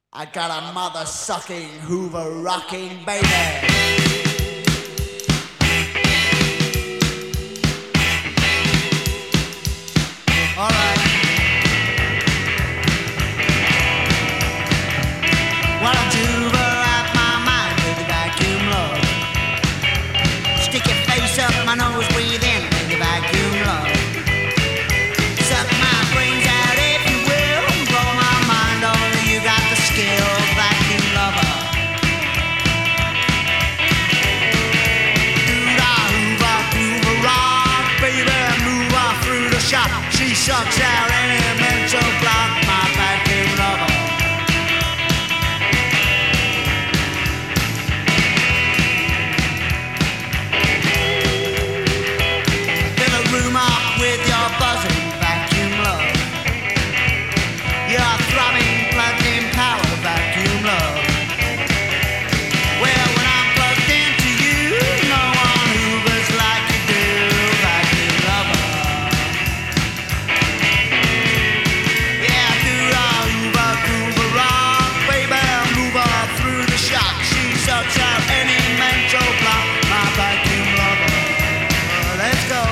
I got a mother sucking, Hoover rocking baby. Alright. Well, I'm Hoover out my mind with the vacuum love. Stick your face up my nose, breathe in with the vacuum love. Suck my brains out if you will, blow my mind, only you got the skill, vacuum lover. Hoover rock, baby, move her through the shop. She sucks out any mental block, my vacuum lover. Fill a room up with your buzzing vacuum love. Your throbbing plugged in power vacuum love. Well, when I'm plugged into you, no one hoovers like you do, vacuum lover. Yeah, Hoover rock, baby, move her through the shock. She sucks out any mental block, my vacuum lover. Let's go.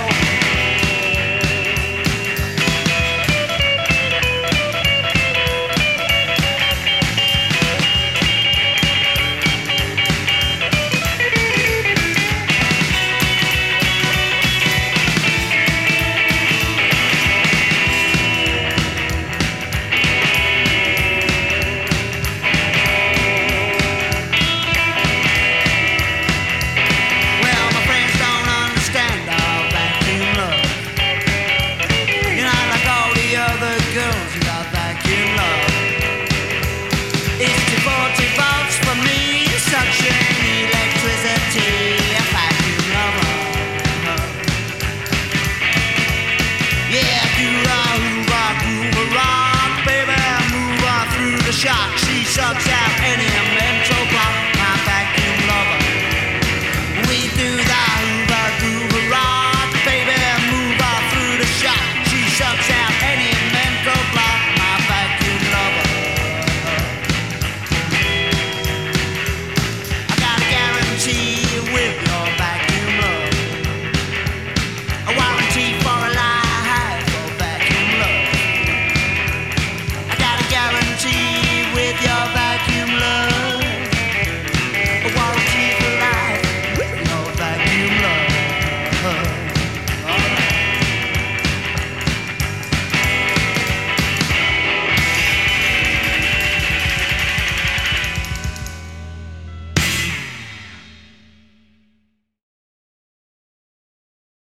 Well, my friends don't understand our vacuum love. You're not like all the other girls who got vacuum love. It's 240 volts for me, suction electricity, a vacuum lover. Yeah, Hoover rock, baby, move her through the shock. She sucks out